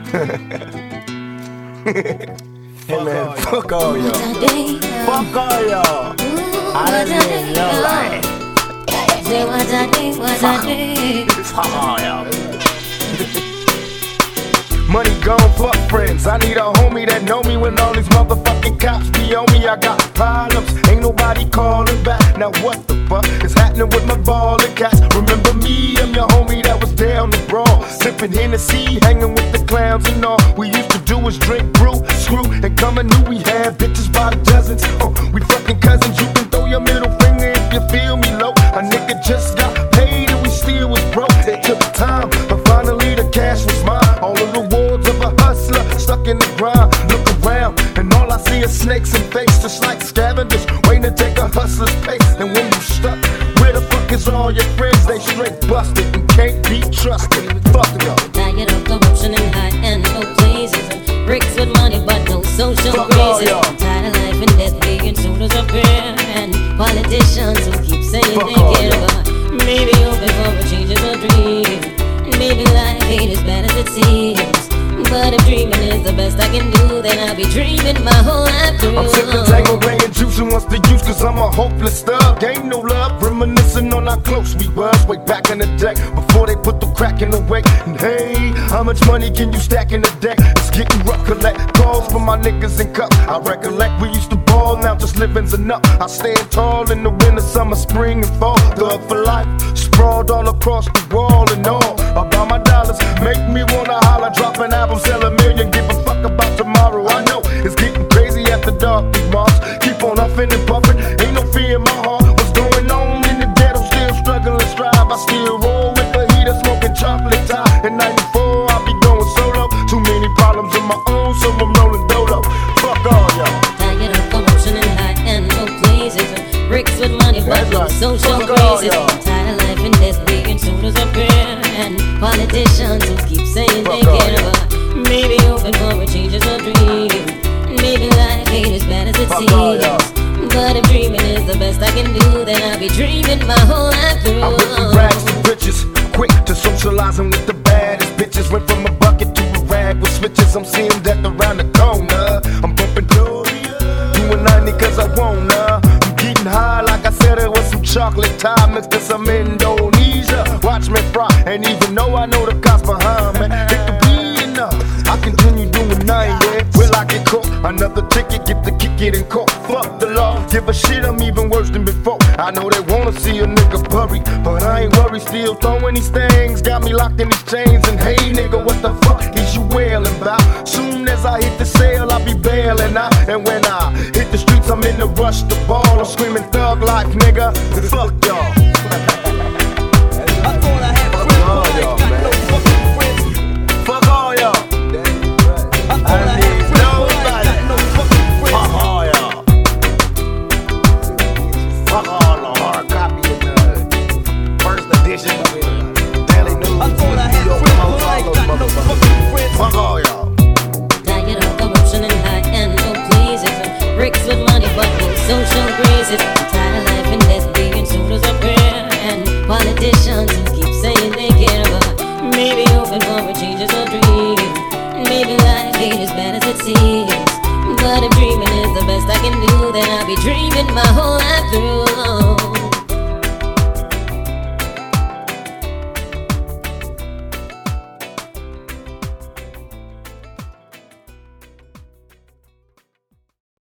Hey man, fuck all y'all. Fuck all y'all. I done lived your life. Fuck all y'all. Money gone, fuck friends. I need a homie that know me when all these motherfucking cops be on me. I got problems, ain't nobody calling back. Now what the fuck is happening with my ballin' cats? Remember me, I'm your homie that was down the brawl, sipping Hennessy, hanging with the clowns and all. We used to do is drink, brew, screw, and come and knew we had bitches by the dozens. We fucking cousins, you can throw your middle finger if you feel me low. A nigga just got paid and we still was broke. It took time, but finally the cash was mine. All of the rewards of a hustler stuck in the grind. Look around and all I see is snakes and face, just like scavengers waiting to take a hustler's pace. And when you stuck, where the fuck is all your friends? They straight busted and can't be trusted. Fuck y'all. Tired of corruption and high-end low places, and bricks with money but no social graces. I'm tired of life and death being sold as a prayer, and politicians who keep saying they care, but maybe hoping for a change is a dream. Maybe life ain't as bad as it seems, but if dreaming is the best I can do, then I'll be dreaming my whole life through. I'm sipping Tango and juicing wants to use, cause I'm a hopeless thug. Ain't no love, reminiscing on how close we was way back in the day, before they put the crack in the way. And hey, how much money can you stack in the deck? It's getting rough, collect calls from my niggas in cup. I recollect we used to ball, now just living's enough. I stand tall in the winter, summer, spring and fall. Thug for life, sprawled all across the wall and all. About my dollars, make me wanna holler, drop an album, sell a million, give a fuck about tomorrow. I know it's getting crazy after dark, big boss. Keep on huffing and puffing, ain't no fear in my heart. What's going on in the ghetto? Still struggling, strive. I still roll with the heater, smoking chocolate tie. In '94, I'll be going solo. Too many problems of my own, so I'm rolling dolo. Fuck all y'all. Tired of corruption and high-end low places, and bricks with money but no social graces. I'm tired of life and death being sold as a prayer, and politicians who keep saying they care, but maybe hoping for a change is a dream. Maybe life ain't as bad as it seems, but if dreaming is the best I can do, then I'll be dreaming my whole life through. I went from rags to riches, quick to socializing with the baddest bitches. Went from a bucket to a rag with switches. I'm seeing death around the corner. I'm bumping Gloria, doing 90 cause I wanna. I'm getting high like I said it was some chocolate tie mixed with some Indonesia. Watch me fry, and even though I know the cops behind me, it could be enough. I continue doing 90. Will I get caught? Another ticket, get the kick it in court. Fuck the law, give a shit, I'm even worse than before. I know they wanna see a nigga bury, but I ain't worried, still throwing these things. Got me locked in these chains, and hey nigga, what the fuck is you wailing about? Soon as I hit the sale, I'll be bailing out. And when I hit the streets, I'm in the rush to ball. I'm screaming thug life, nigga. Fuck y'all. I thought I had friends, but I ain't got no fucking friends. Fuck all y'all. I thought I had friends, but I ain't got no fucking friends. Fuck all y'all. Fuck all the hard copy in the first edition of the Daily News. I thought I had friends, but I ain't got no fucking friends. Fuck all y'all. Tired of corruption and high-end low places, and bricks with money but no social graces. I'm tired of life and death being sold as a prayer, and politicians who keep saying they care, but maybe hoping for a change is a dream. Maybe life ain't as bad as it seems, but if dreaming is the best I can do, then I'll be dreaming my whole life through.